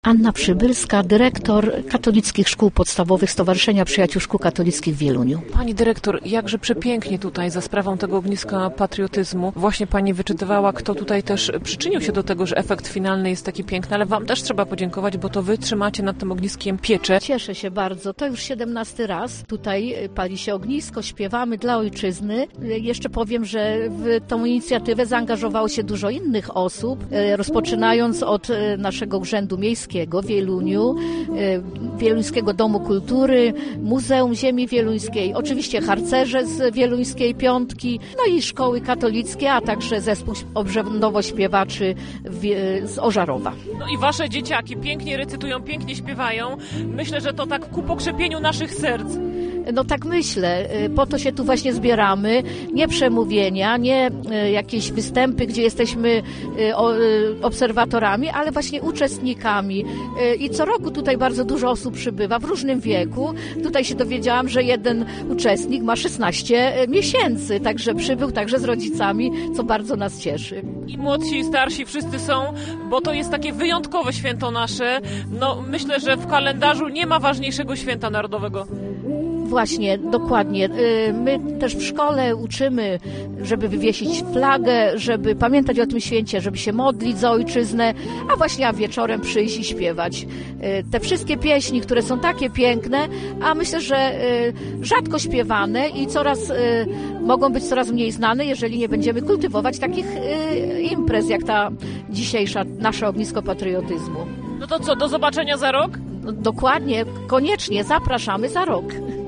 Anna Przybylska, dyrektor Katolickich Szkół Podstawowych Stowarzyszenia Przyjaciół Szkół Katolickich w Wieluniu. Pani dyrektor, jakże przepięknie tutaj za sprawą tego ogniska patriotyzmu właśnie pani wyczytywała, kto tutaj też przyczynił się do tego, że efekt finalny jest taki piękny, ale wam też trzeba podziękować, bo to wy trzymacie nad tym ogniskiem pieczę. Cieszę się bardzo. To już 17. raz. Tutaj pali się ognisko, śpiewamy dla ojczyzny. Jeszcze powiem, że w tą inicjatywę zaangażowało się dużo innych osób, rozpoczynając od naszego Urzędu Miejskiego w Wieluniu, Wieluńskiego Domu Kultury, Muzeum Ziemi Wieluńskiej, oczywiście harcerze z Wieluńskiej Piątki, no i szkoły katolickie, a także zespół obrzędowo-śpiewaczy z Ożarowa. No i wasze dzieciaki pięknie recytują, pięknie śpiewają. Myślę, że to tak ku pokrzepieniu naszych serc. No tak myślę, po to się tu właśnie zbieramy, nie przemówienia, nie jakieś występy, gdzie jesteśmy obserwatorami, ale właśnie uczestnikami. I co roku tutaj bardzo dużo osób przybywa w różnym wieku. Tutaj się dowiedziałam, że jeden uczestnik ma 16 miesięcy, także przybył także z rodzicami, co bardzo nas cieszy. I młodsi, i starsi, wszyscy są, bo to jest takie wyjątkowe święto nasze. No myślę, że w kalendarzu nie ma ważniejszego święta narodowego. Właśnie, dokładnie. My też w szkole uczymy, żeby wywiesić flagę, żeby pamiętać o tym święcie, żeby się modlić za ojczyznę, a wieczorem przyjść i śpiewać. Te wszystkie pieśni, które są takie piękne, a myślę, że rzadko śpiewane i mogą być coraz mniej znane, jeżeli nie będziemy kultywować takich imprez, jak ta dzisiejsza, nasze ognisko patriotyzmu. No to co, do zobaczenia za rok? Dokładnie, koniecznie, zapraszamy za rok.